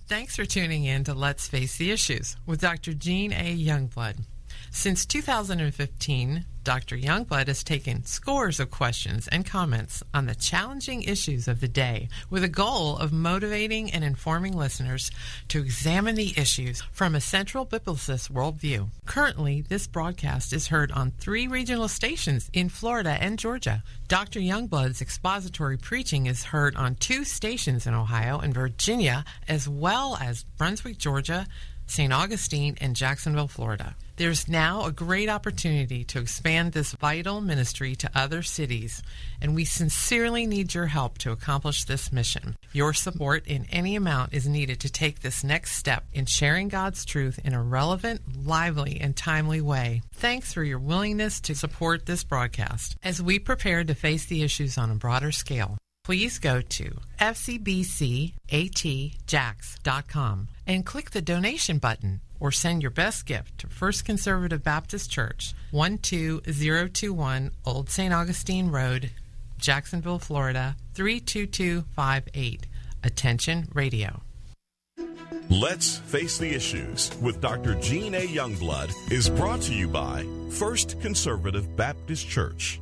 Thanks for tuning in to Let's Face the Issues with Dr. Jean A. Youngblood. Since 2015, Dr. Youngblood has taken scores of questions and comments on the challenging issues of the day with a goal of motivating and informing listeners to examine the issues from a central biblicist worldview. Currently, this broadcast is heard on 3 regional stations in Florida and Georgia. Dr. Youngblood's expository preaching is heard on 2 stations in Ohio and Virginia, as well as Brunswick, Georgia, St. Augustine, and Jacksonville, Florida. There's now a great opportunity to expand this vital ministry to other cities, and we sincerely need your help to accomplish this mission. Your support in any amount is needed to take this next step in sharing God's truth in a relevant, lively, and timely way. Thanks for your willingness to support this broadcast as we prepare to face the issues on a broader scale. Please go to fcbcatjax.com and click the donation button or send your best gift to First Conservative Baptist Church, 12021 Old St. Augustine Road, Jacksonville, Florida, 32258. Attention Radio. Let's Face the Issues with Dr. Jean A. Youngblood is brought to you by First Conservative Baptist Church.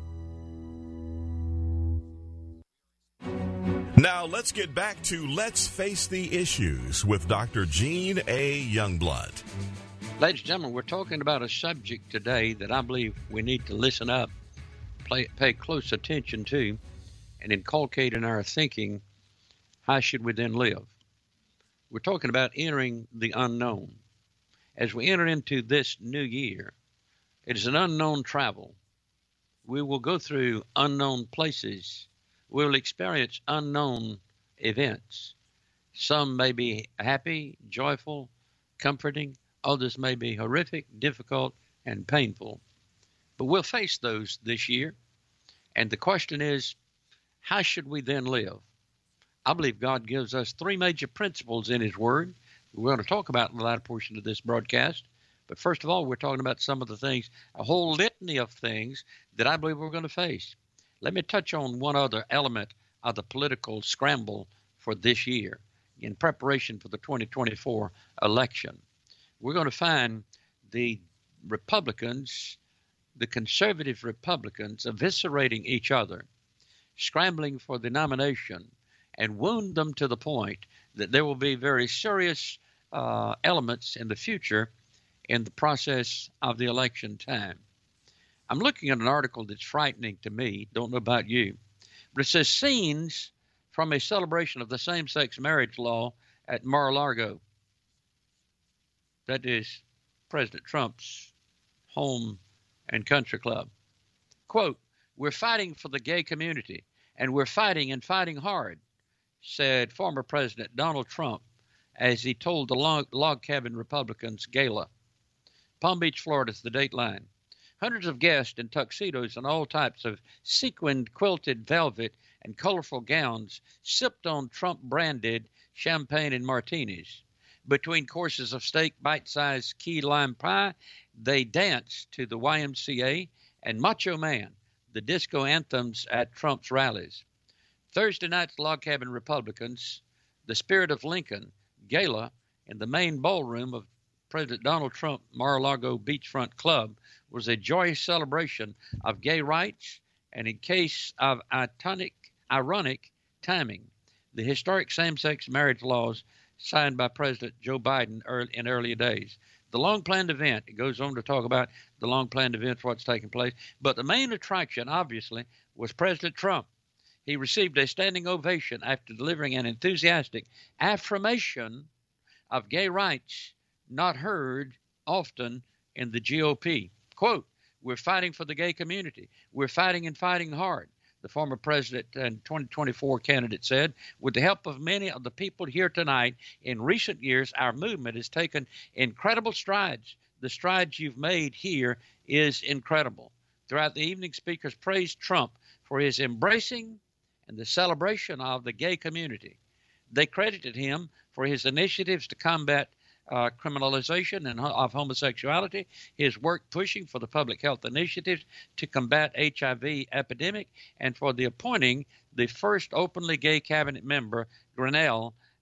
Now let's get back to Let's Face the Issues with Dr. Jean A. Youngblood. Ladies and gentlemen, we're talking about a subject today that I believe we need to listen up, pay close attention to, and inculcate in our thinking. How should we then live? We're talking about entering the unknown. As we enter into this new year, it is an unknown travel. We will go through unknown places. We will experience unknown events. Some may be happy, joyful, comforting. Others may be horrific, difficult, and painful. But we'll face those this year. And the question is, how should we then live? I believe God gives us 3 major principles in His Word. We're going to talk about in the latter portion of this broadcast. But first of all, we're talking about some of the things, a whole litany of things that I believe we're going to face. Let me touch on one other element of the political scramble for this year in preparation for the 2024 election. We're going to find the Republicans, the conservative Republicans, eviscerating each other, scrambling for the nomination, and wound them to the point that there will be very serious elements in the future in the process of the election time. I'm looking at an article that's frightening to me. Don't know about you. But it says scenes from a celebration of the same-sex marriage law at Mar-a-Lago. That is President Trump's home and country club. Quote, "We're fighting for the gay community, and we're fighting and fighting hard," said former President Donald Trump as he told the log cabin Republicans gala. Palm Beach, Florida is the dateline. Hundreds of guests in tuxedos and all types of sequined quilted velvet and colorful gowns sipped on Trump-branded champagne and martinis. Between courses of steak, bite-sized key lime pie, they danced to the YMCA and Macho Man, the disco anthems at Trump's rallies. Thursday night's Log Cabin Republicans, the Spirit of Lincoln gala in the main ballroom of President Donald Trump Mar-a-Lago Beachfront Club was a joyous celebration of gay rights, and in case of ironic timing, the historic same-sex marriage laws signed by President Joe Biden in earlier days. The long-planned event, it goes on to talk about the long-planned event for what's taking place, but the main attraction, obviously, was President Trump. He received a standing ovation after delivering an enthusiastic affirmation of gay rights not heard often in the GOP. Quote, "We're fighting for the gay community. We're fighting and fighting hard," the former president and 2024 candidate said. "With the help of many of the people here tonight, in recent years, our movement has taken incredible strides. The strides you've made here is incredible." Throughout the evening, speakers praised Trump for his embracing and the celebration of the gay community. They credited him for his initiatives to combat criminalization of homosexuality, his work pushing for the public health initiatives to combat HIV epidemic, and for the appointing the first openly gay cabinet member, Grinnell,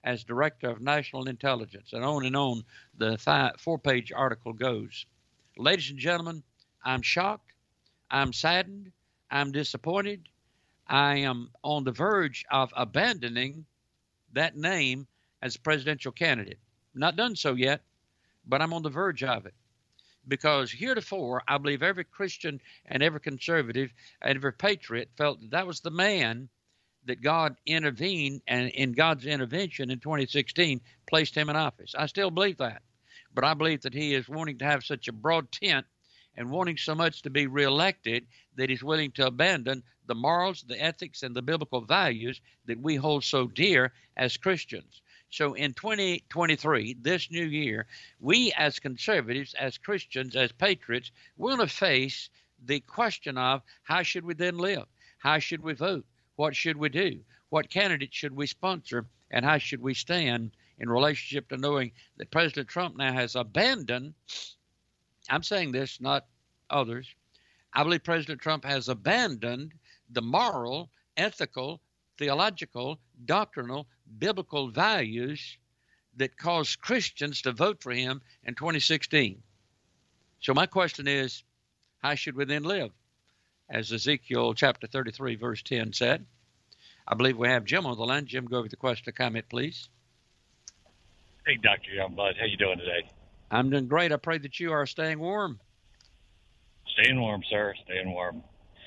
as Director of National Intelligence, and on the 4-page article goes. Ladies and gentlemen, I'm shocked, I'm saddened, I'm disappointed, I am on the verge of abandoning that name as a presidential candidate. Not done so yet, but I'm on the verge of it. Because heretofore, I believe every Christian and every conservative and every patriot felt that was the man that God intervened, and in God's intervention in 2016 placed him in office. I still believe that. But I believe that he is wanting to have such a broad tent and wanting so much to be reelected that he's willing to abandon the morals, the ethics, and the biblical values that we hold so dear as Christians. So in 2023, this new year, we as conservatives, as Christians, as patriots, we're going to face the question of how should we then live? How should we vote? What should we do? What candidate should we sponsor? And how should we stand in relationship to knowing that President Trump now has abandoned, I'm saying this, not others, I believe President Trump has abandoned the moral, ethical, theological, doctrinal, biblical values that caused Christians to vote for him in 2016. So my question is, how should we then live? As Ezekiel chapter 33, verse 10 said. I believe we have Jim on the line. Jim, go over the question or comment, please. Hey, Dr. Youngblood. How you doing today? I'm doing great. I pray that you are staying warm. Staying warm, sir. Staying warm.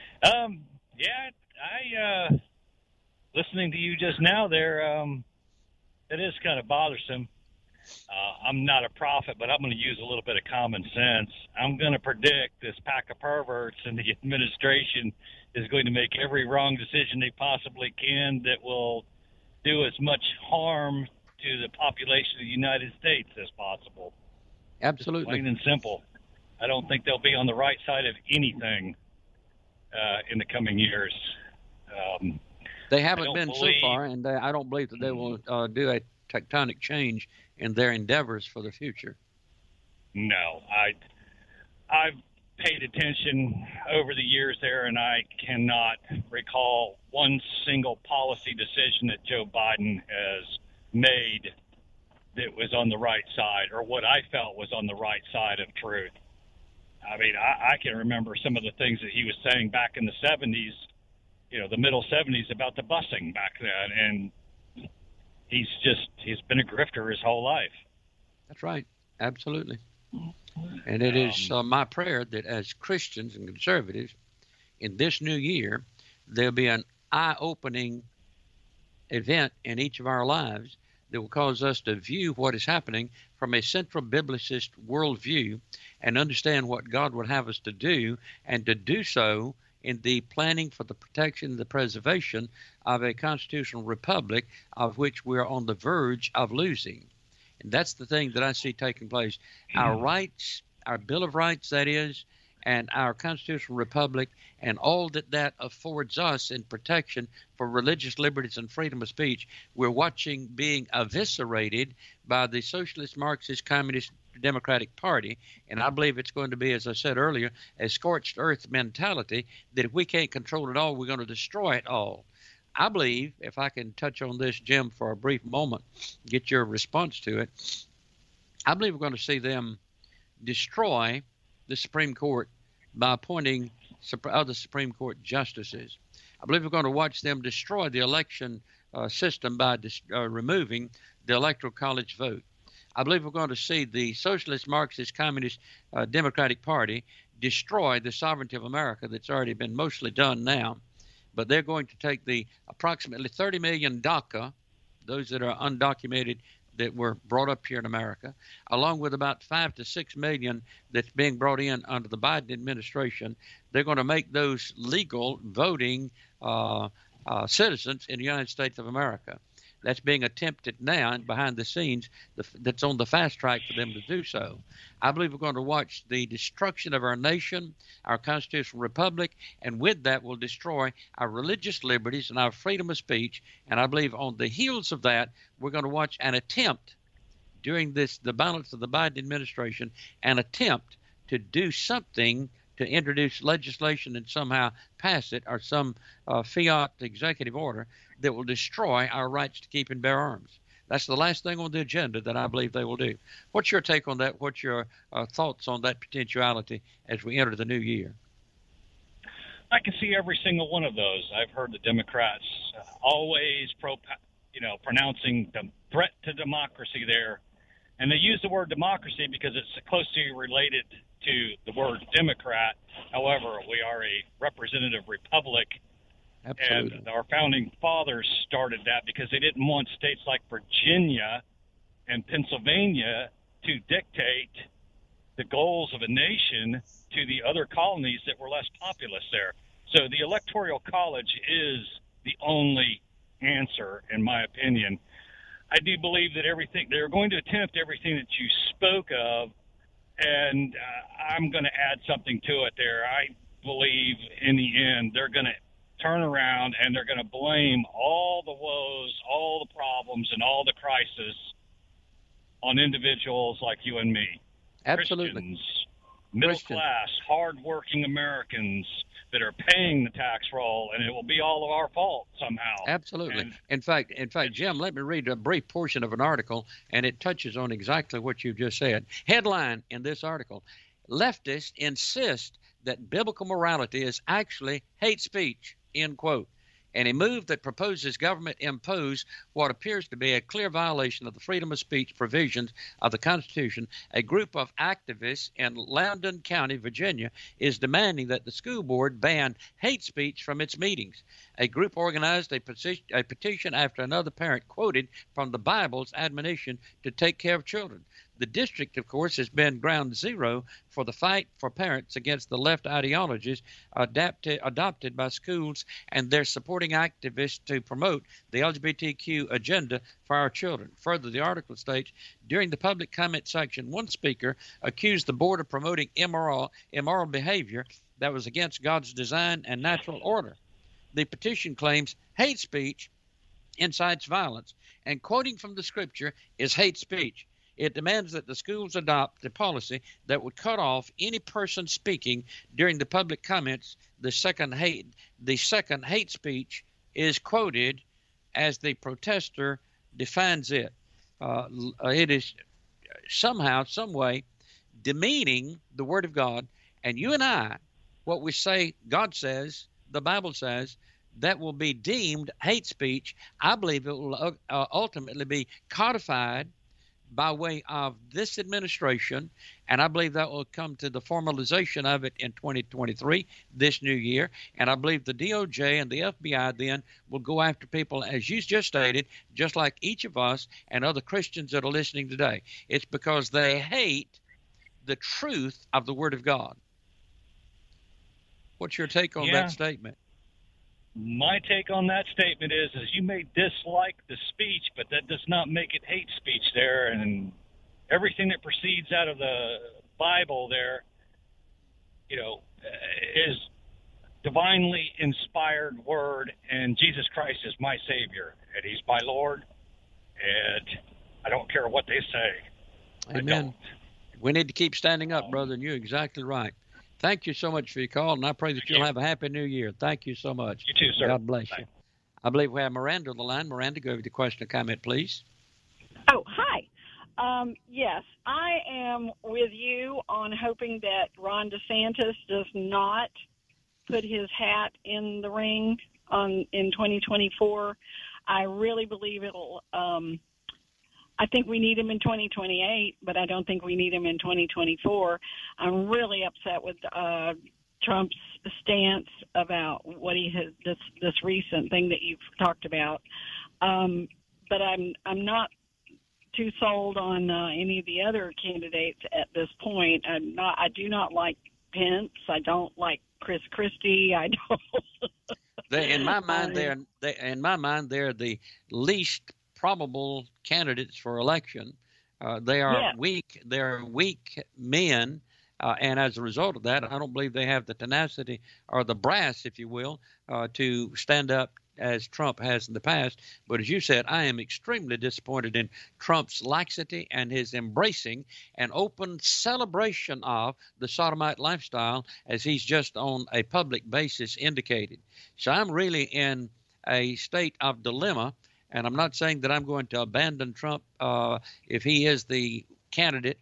Listening to you just now there, it is kind of bothersome. I'm not a prophet, but I'm going to use a little bit of common sense. I'm going to predict this pack of perverts in the administration is going to make every wrong decision they possibly can that will do as much harm to the population of the United States as possible. Absolutely. Plain and simple. I don't think they'll be on the right side of anything in the coming years. They haven't been so far, and I don't believe that they will do a tectonic change in their endeavors for the future. No, I've paid attention over the years there, and I cannot recall one single policy decision that Joe Biden has made that was on the right side, or what I felt was on the right side of truth. I mean, I can remember some of the things that he was saying back in the 70s, the middle 70s about the busing back then, and he's been a grifter his whole life. That's right. Absolutely. And it is my prayer that as Christians and conservatives in this new year, there'll be an eye-opening event in each of our lives that will cause us to view what is happening from a central biblicist worldview and understand what God would have us to do, and to do so in the planning for the protection and the preservation of a constitutional republic of which we're on the verge of losing. And that's the thing that I see taking place. Our rights, our Bill of Rights, that is, and our constitutional republic, and all that affords us in protection for religious liberties and freedom of speech, we're watching being eviscerated by the Socialist, Marxist, Communist, Democratic Party. And I believe it's going to be, as I said earlier, a scorched earth mentality that if we can't control it all, we're going to destroy it all. I believe, if I can touch on this, Jim, for a brief moment, get your response to it, I believe we're going to see them destroy the Supreme Court by appointing other Supreme Court justices. I believe we're going to watch them destroy the election system by removing the Electoral College vote. I believe we're going to see the Socialist, Marxist, Communist, Democratic Party destroy the sovereignty of America that's already been mostly done now. But they're going to take the approximately 30 million DACA, those that are undocumented that were brought up here in America, along with about 5 to 6 million that's being brought in under the Biden administration. They're going to make those legal voting citizens in the United States of America. That's being attempted now and behind the scenes. That's on the fast track for them to do so. I believe we're going to watch the destruction of our nation, our constitutional republic, and with that will destroy our religious liberties and our freedom of speech. And I believe on the heels of that, we're going to watch an attempt during the balance of the Biden administration, an attempt to do something to introduce legislation and somehow pass it, or some fiat executive order that will destroy our rights to keep and bear arms. That's the last thing on the agenda that I believe they will do. What's your take on that? What's your thoughts on that potentiality as we enter the new year? I can see every single one of those. I've heard the Democrats always pronouncing the threat to democracy there. And they use the word democracy because it's closely related to the word Democrat. However, we are a representative republic. Absolutely. And our founding fathers started that because they didn't want states like Virginia and Pennsylvania to dictate the goals of a nation to the other colonies that were less populous there. So the Electoral College is the only answer, in my opinion. I do believe that they're going to attempt everything that you spoke of, and I'm going to add something to it there. I believe in the end they're going to turn around and they're going to blame all the woes, all the problems, and all the crisis on individuals like you and me. Absolutely. Christians, middle class, hard-working Americans that are paying the tax roll, and it will be all of our fault somehow. Absolutely. And in fact, Jim, let me read a brief portion of an article, and it touches on exactly what you just said. Headline in this article: leftists insist that biblical morality is actually hate speech, end quote. And a move that proposes government impose what appears to be a clear violation of the freedom of speech provisions of the Constitution. A group of activists in Loudoun County, Virginia, is demanding that the school board ban hate speech from its meetings. A group organized a petition after another parent quoted from the Bible's admonition to take care of children. The district, of course, has been ground zero for the fight for parents against the left ideologies adopted by schools and their supporting activists to promote the LGBTQ agenda for our children. Further, the article states, during the public comment section, one speaker accused the board of promoting immoral behavior that was against God's design and natural order. The petition claims hate speech incites violence, and quoting from the scripture is hate speech. It demands that the schools adopt a policy that would cut off any person speaking during the public comments. The second hate speech is quoted as the protester defines it. It is somehow, some way, demeaning the Word of God. And you and I, what we say, God says, the Bible says, that will be deemed hate speech. I believe it will ultimately be codified by way of this administration, and I believe that will come to the formalization of it in 2023, this new year. And I believe the DOJ and the FBI then will go after people, as you just stated, just like each of us and other Christians that are listening today. It's because they hate the truth of the Word of God. What's your take on that statement? My take on that statement is you may dislike the speech, but that does not make it hate speech there. And everything that proceeds out of the Bible there, is divinely inspired word, and Jesus Christ is my Savior, and He's my Lord, and I don't care what they say. Amen. We need to keep standing up, brother, and you're exactly right. Thank you so much for your call, and I pray that you'll have a happy new year. Thank you so much. You too, sir. God bless you. I believe we have Miranda on the line. Miranda, go over the question or comment, please. Oh, hi. Yes, I am with you on hoping that Ron DeSantis does not put his hat in the ring in 2024. I really believe it'll I think we need him in 2028, but I don't think we need him in 2024. I'm really upset with Trump's stance about what he has, this recent thing that you've talked about. But I'm not too sold on any of the other candidates at this point. I do not like Pence. I don't like Chris Christie. I don't. In my mind, they're the least probable candidates for election. They are weak. They're weak men, and as a result of that, I don't believe they have the tenacity or the brass, if you will, to stand up as Trump has in the past. But as you said, I am extremely disappointed in Trump's laxity and his embracing an open celebration of the sodomite lifestyle, as he's just on a public basis indicated. So I'm really in a state of dilemma And I'm not saying that I'm going to abandon Trump if he is the candidate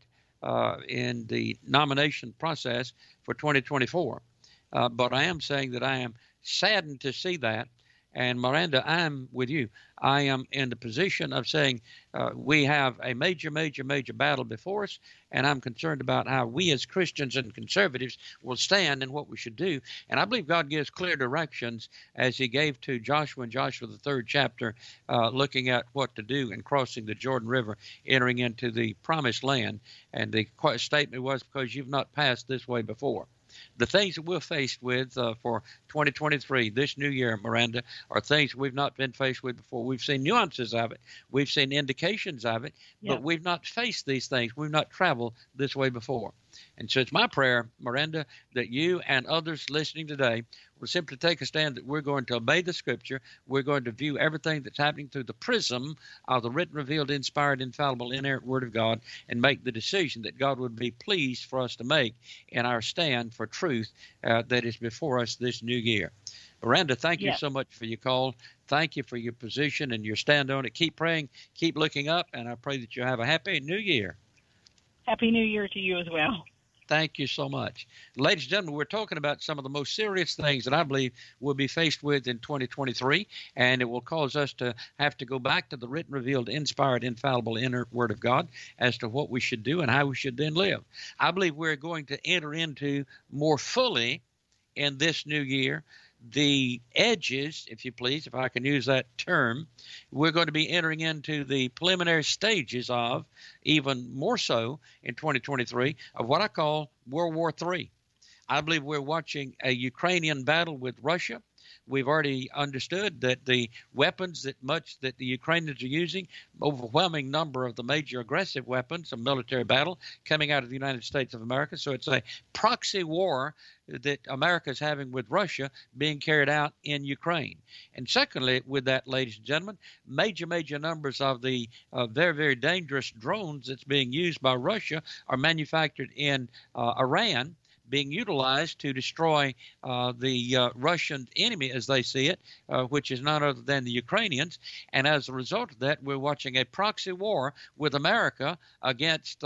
in the nomination process for 2024. But I am saying that I am saddened to see that. And Miranda, I'm with you. I am in the position of saying we have a major battle before us, and I'm concerned about how we as Christians and conservatives will stand and what we should do. And I believe God gives clear directions as he gave to Joshua in Joshua, the 3rd chapter, looking at what to do in crossing the Jordan River, entering into the promised land. And the statement was, because you've not passed this way before. The things that we're faced with for 2023, this new year, Miranda, are things we've not been faced with before. We've seen nuances of it. We've seen indications of it, but we've not faced these things. We've not traveled this way before. And so it's my prayer, Miranda, that you and others listening today will simply take a stand that we're going to obey the Scripture. We're going to view everything that's happening through the prism of the written, revealed, inspired, infallible, inerrant Word of God, and make the decision that God would be pleased for us to make in our stand for truth that is before us this new year. Miranda, thank you so much for your call. Thank you for your position and your stand on it. Keep praying, keep looking up, and I pray that you have a happy new year. Happy New Year to you as well. Thank you so much. Ladies and gentlemen, we're talking about some of the most serious things that I believe we'll be faced with in 2023, and it will cause us to have to go back to the written, revealed, inspired, infallible, inerrant Word of God as to what we should do and how we should then live. I believe we're going to enter into more fully in this new year the edges, if you please, if I can use that term. We're going to be entering into the preliminary stages of, even more so in 2023, of what I call World War III. I believe we're watching a Ukrainian battle with Russia. We've already understood that the weapons that the Ukrainians are using, overwhelming number of the major aggressive weapons of military battle coming out of the United States of America. So it's a proxy war that America is having with Russia being carried out in Ukraine. And secondly, with that, ladies and gentlemen, major numbers of the very dangerous drones that's being used by Russia are manufactured in Iran, being utilized to destroy the Russian enemy, as they see it, which is none other than the Ukrainians. And as a result of that, we're watching a proxy war with America against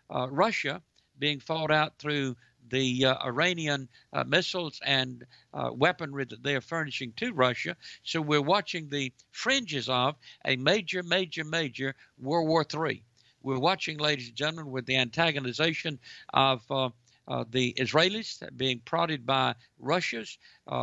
Russia being fought out through the Iranian missiles and weaponry that they are furnishing to Russia. So we're watching the fringes of a major World War III. We're watching, ladies and gentlemen, with the antagonization of the Israelis being prodded by Russia's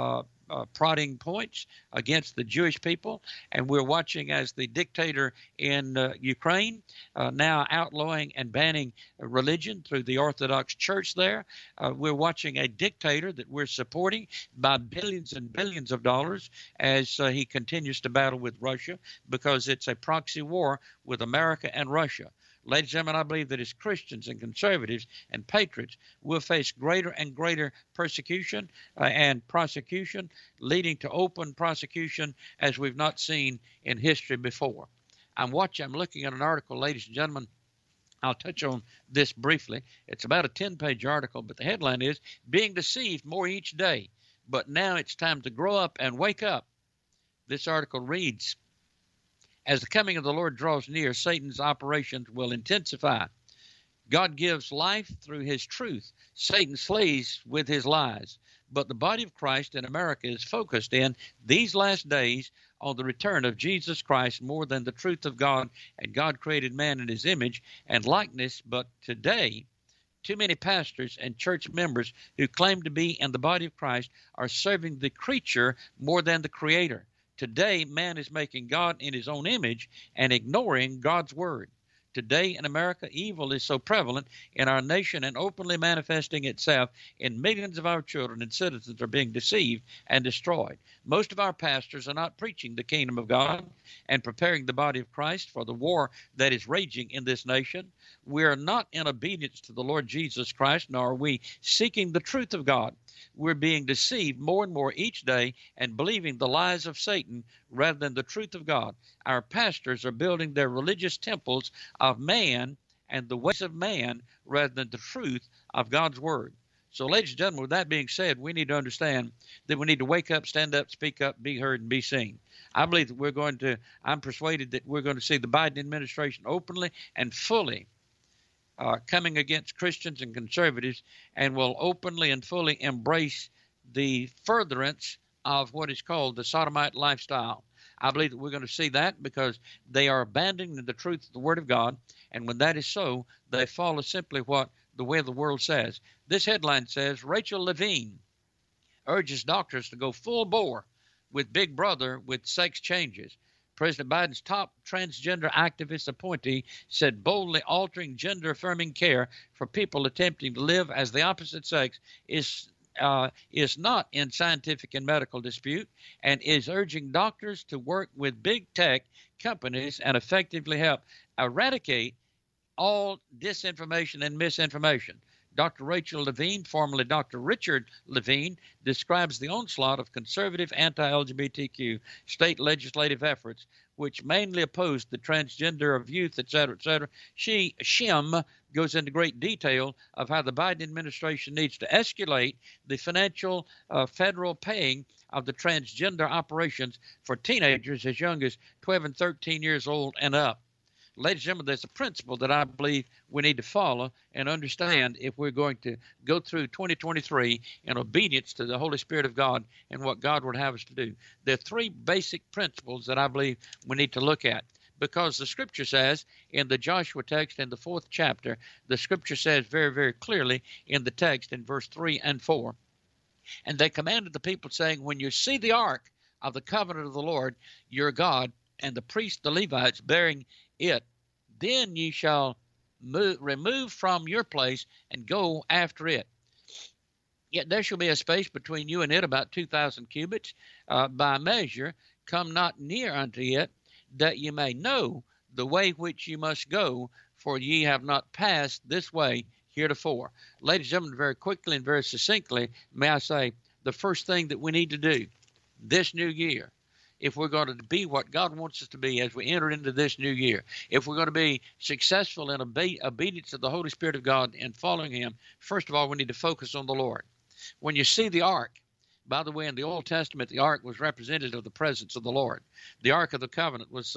prodding points against the Jewish people. And we're watching as the dictator in Ukraine now outlawing and banning religion through the Orthodox Church there. We're watching a dictator that we're supporting by billions and billions of dollars as he continues to battle with Russia, because it's a proxy war with America and Russia. Ladies and gentlemen, I believe that as Christians and conservatives and patriots, we'll face greater and greater persecution and prosecution, leading to open prosecution as we've not seen in history before. I'm looking at an article, ladies and gentlemen. I'll touch on this briefly. It's about a 10-page article, but the headline is, "Being Deceived More Each Day, but Now It's Time to Grow Up and Wake Up." This article reads, "As the coming of the Lord draws near, Satan's operations will intensify. God gives life through his truth. Satan slays with his lies. But the body of Christ in America is focused in these last days on the return of Jesus Christ more than the truth of God, and God created man in his image and likeness. But today, too many pastors and church members who claim to be in the body of Christ are serving the creature more than the Creator. Today, man is making God in his own image and ignoring God's word. Today in America, evil is so prevalent in our nation and openly manifesting itself in millions of our children and citizens are being deceived and destroyed. Most of our pastors are not preaching the kingdom of God and preparing the body of Christ for the war that is raging in this nation. We are not in obedience to the Lord Jesus Christ, nor are we seeking the truth of God. We're being deceived more and more each day and believing the lies of Satan rather than the truth of God. Our pastors are building their religious temples of man and the ways of man rather than the truth of God's word. So, ladies and gentlemen, with that being said, we need to understand that we need to wake up, stand up, speak up, be heard, and be seen. I believe that I'm persuaded that we're going to see the Biden administration openly and fully coming against Christians and conservatives, and will openly and fully embrace the furtherance of what is called the sodomite lifestyle. I believe that we're going to see that because they are abandoning the truth of the Word of God, and when that is so, they follow simply what the way the world says. This headline says, Rachel Levine urges doctors to go full bore with Big Brother with sex changes. President Biden's top transgender activist appointee said boldly altering gender-affirming care for people attempting to live as the opposite sex is not in scientific and medical dispute, and is urging doctors to work with big tech companies and effectively help eradicate all disinformation and misinformation. Dr. Rachel Levine, formerly Dr. Richard Levine, describes the onslaught of conservative anti-LGBTQ state legislative efforts, which mainly oppose the transgender of youth, etc., etc. Shim goes into great detail of how the Biden administration needs to escalate the financial federal paying of the transgender operations for teenagers as young as 12 and 13 years old and up. Ladies and gentlemen, there's a principle that I believe we need to follow and understand if we're going to go through 2023 in obedience to the Holy Spirit of God and what God would have us to do. There are three basic principles that I believe we need to look at, because the Scripture says in the Joshua text in the 4th chapter, the Scripture says very, very clearly in the text in verse 3 and 4, and they commanded the people, saying, when you see the ark of the covenant of the Lord your God, and the priests, the Levites, bearing it, then ye shall remove from your place and go after it. Yet there shall be a space between you and it about 2,000 cubits by measure. Come not near unto it, that ye may know the way which ye must go, for ye have not passed this way heretofore. Ladies and gentlemen, very quickly and very succinctly, may I say, the first thing that we need to do this new year, if we're going to be what God wants us to be as we enter into this new year, if we're going to be successful in obedience to the Holy Spirit of God and following Him, first of all, we need to focus on the Lord. When you see the ark, by the way, in the Old Testament, the ark was representative of the presence of the Lord. The Ark of the Covenant was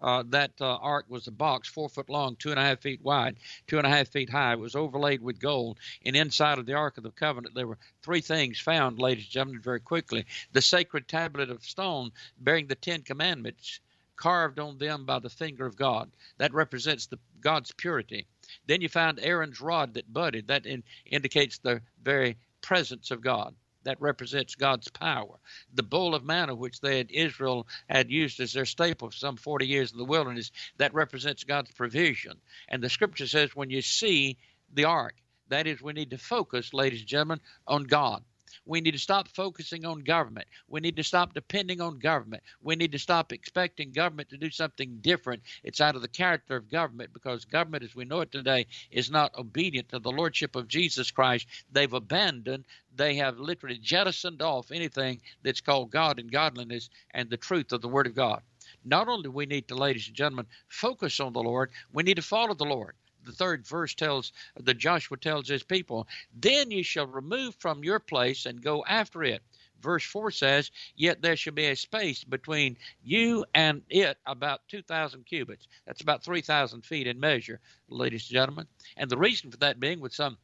ark was a box 4 foot long, 2.5 feet wide, 2.5 feet high. It was overlaid with gold. And inside of the Ark of the Covenant, there were three things found, ladies and gentlemen, very quickly. The sacred tablet of stone bearing the 10 Commandments, carved on them by the finger of God. That represents God's purity. Then you found Aaron's rod that budded. That indicates the very presence of God. That represents God's power. The bowl of manna, which Israel had used as their staple for some 40 years in the wilderness, that represents God's provision. And the Scripture says when you see the ark, that is, we need to focus, ladies and gentlemen, on God. We need to stop focusing on government. We need to stop depending on government. We need to stop expecting government to do something different. It's out of the character of government, because government as we know it today is not obedient to the Lordship of Jesus Christ. They've abandoned, they have literally jettisoned off anything that's called God and godliness and the truth of the Word of God. Not only do we need to, ladies and gentlemen, focus on the Lord, we need to follow the Lord. The third verse Joshua tells his people, then you shall remove from your place and go after it. Verse 4 says, yet there shall be a space between you and it about 2,000 cubits. That's about 3,000 feet in measure, ladies and gentlemen. And the reason for that being, with some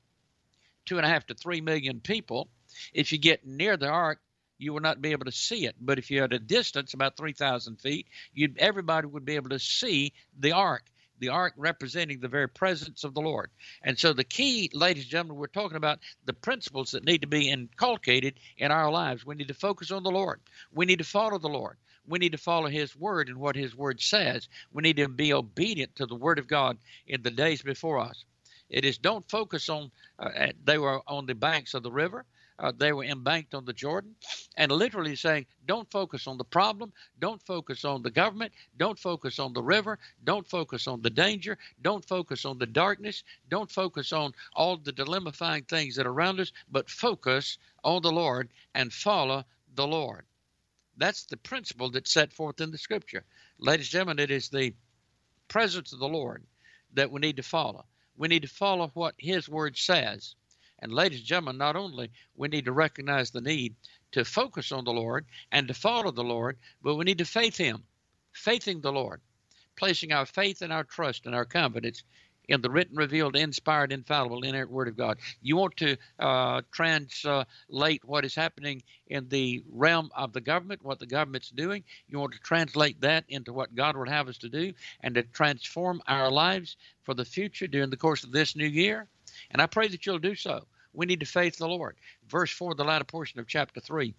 2.5 to 3 million people, if you get near the ark, you will not be able to see it. But if you're at a distance, about 3,000 feet, everybody would be able to see the ark. The ark representing the very presence of the Lord. And so the key, ladies and gentlemen, we're talking about the principles that need to be inculcated in our lives. We need to focus on the Lord. We need to follow the Lord. We need to follow His Word and what His Word says. We need to be obedient to the Word of God in the days before us. It is don't focus on, they were on the banks of the river. They were embanked on the Jordan, and literally saying, don't focus on the problem, don't focus on the government, don't focus on the river, don't focus on the danger, don't focus on the darkness, don't focus on all the dilemma-fying things that are around us, but focus on the Lord and follow the Lord. That's the principle that's set forth in the Scripture. Ladies and gentlemen, it is the presence of the Lord that we need to follow. We need to follow what His Word says. And ladies and gentlemen, not only we need to recognize the need to focus on the Lord and to follow the Lord, but we need to faithing the Lord, placing our faith and our trust and our confidence in the written, revealed, inspired, infallible, inerrant Word of God. You want to translate what is happening in the realm of the government, what the government's doing. You want to translate that into what God would have us to do and to transform our lives for the future during the course of this new year. And I pray that you'll do so. We need to faith the Lord. Verse 4, the latter portion of chapter 3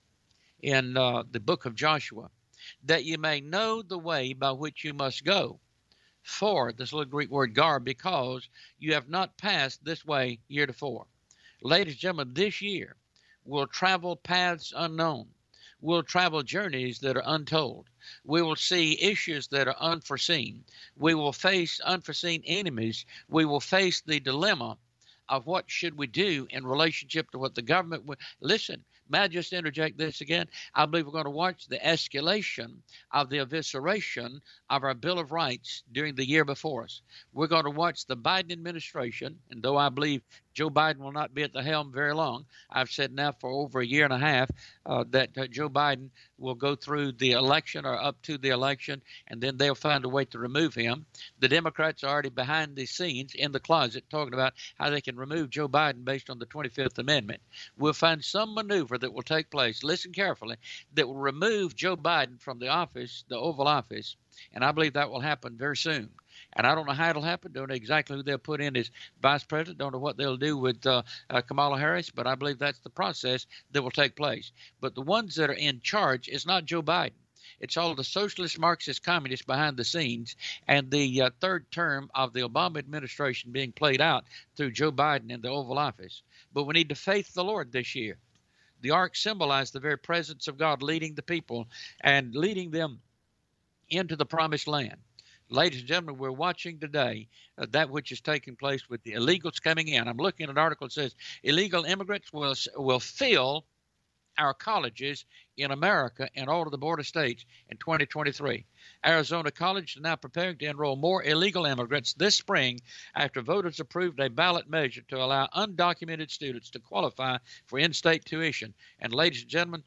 in the book of Joshua, that you may know the way by which you must go. For, this little Greek word gar, because you have not passed this way heretofore. Ladies and gentlemen, this year we'll travel paths unknown. We'll travel journeys that are untold. We will see issues that are unforeseen. We will face unforeseen enemies. We will face the dilemma of what should we do in relationship to what the government would. Listen, may I just interject this again? I believe we're going to watch the escalation of the evisceration of our Bill of Rights during the year before us. We're going to watch the Biden administration, and though I believe Joe Biden will not be at the helm very long, I've said now for over a year and a half that Joe Biden will go through the election or up to the election, and then they'll find a way to remove him. The Democrats are already behind the scenes in the closet talking about how they can remove Joe Biden based on the 25th Amendment. We'll find some maneuver that will take place, listen carefully, that will remove Joe Biden from the office, the Oval Office, and I believe that will happen very soon. And I don't know how it'll happen. Don't know exactly who they'll put in as vice president. Don't know what they'll do with Kamala Harris, but I believe that's the process that will take place. But the ones that are in charge is not Joe Biden. It's all the socialist, Marxist, communists behind the scenes, and the third term of the Obama administration being played out through Joe Biden in the Oval Office. But we need to faith the Lord this year. The ark symbolized the very presence of God leading the people and leading them into the promised land. Ladies and gentlemen, we're watching today that which is taking place with the illegals coming in. I'm looking at an article that says illegal immigrants will fill our colleges in America and all of the border states in 2023. Arizona College is now preparing to enroll more illegal immigrants this spring after voters approved a ballot measure to allow undocumented students to qualify for in-state tuition. And ladies and gentlemen,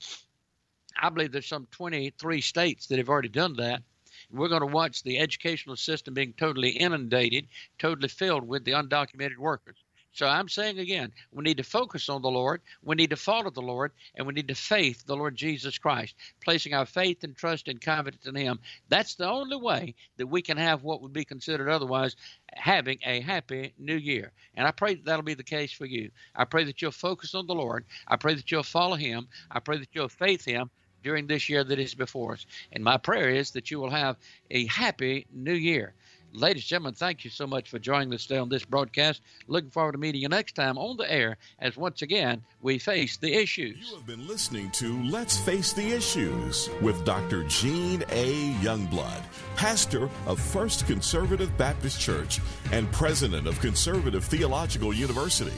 I believe there's some 23 states that have already done that. We're going to watch the educational system being totally inundated, totally filled with the undocumented workers. So I'm saying again, we need to focus on the Lord, we need to follow the Lord, and we need to faith the Lord Jesus Christ, placing our faith and trust and confidence in Him. That's the only way that we can have what would be considered otherwise having a happy new year. And I pray that that'll be the case for you. I pray that you'll focus on the Lord. I pray that you'll follow Him. I pray that you'll faith Him during this year that is before us. And my prayer is that you will have a happy new year. Ladies and gentlemen, thank you so much for joining us today on this broadcast. Looking forward to meeting you next time on the air as once again we face the issues. You have been listening to Let's Face the Issues with Dr. Gene A. Youngblood, pastor of First Conservative Baptist Church and president of Conservative Theological University,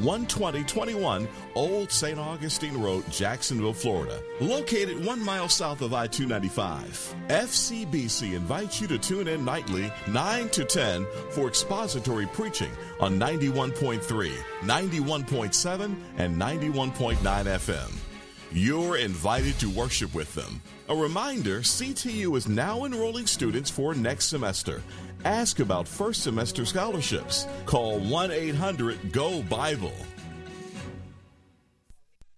12021 Old St. Augustine Road, Jacksonville, Florida. Located 1 mile south of I-295. FCBC invites you to tune in nightly 9 to 10 for expository preaching on 91.3, 91.7, and 91.9 FM. You're invited to worship with them. A reminder, CTU is now enrolling students for next semester. Ask about first semester scholarships. Call 1-800-GO-BIBLE.